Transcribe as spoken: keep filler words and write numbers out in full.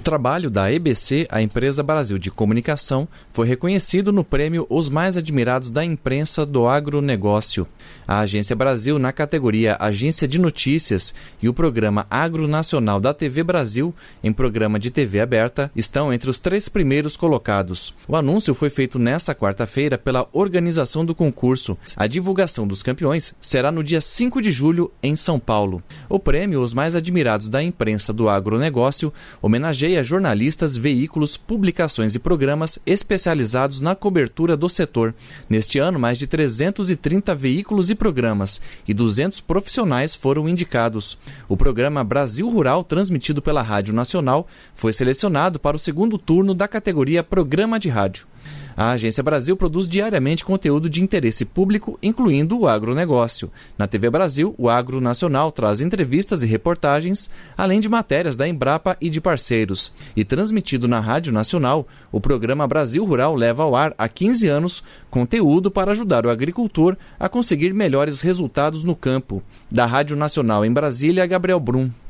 trabalho da E B C, a Empresa Brasil de Comunicação, foi reconhecido no prêmio Os Mais Admirados da Imprensa do Agronegócio. A Agência Brasil, na categoria Agência de Notícias, e o programa Agronacional da T V Brasil, em programa de T V aberta, estão entre os três primeiros colocados. O anúncio foi feito nesta quarta-feira pela organização do concurso. A divulgação dos campeões será no dia cinco de julho, em São Paulo. O prêmio Os Mais Admirados da Imprensa do Agronegócio homenageia jornalistas, veículos, publicações e programas especializados na cobertura do setor. Neste ano, mais de trezentos e trinta veículos e programas e duzentos profissionais foram indicados. O programa Brasil Rural, transmitido pela Rádio Nacional, foi selecionado para o segundo turno da categoria Programa de Rádio. A Agência Brasil produz diariamente conteúdo de interesse público, incluindo o agronegócio. Na T V Brasil, o Agro Nacional traz entrevistas e reportagens, além de matérias da Embrapa e de parceiros. E transmitido na Rádio Nacional, o programa Brasil Rural leva ao ar há quinze anos conteúdo para ajudar o agricultor a conseguir melhores resultados no campo. Da Rádio Nacional em Brasília, Gabriel Brum.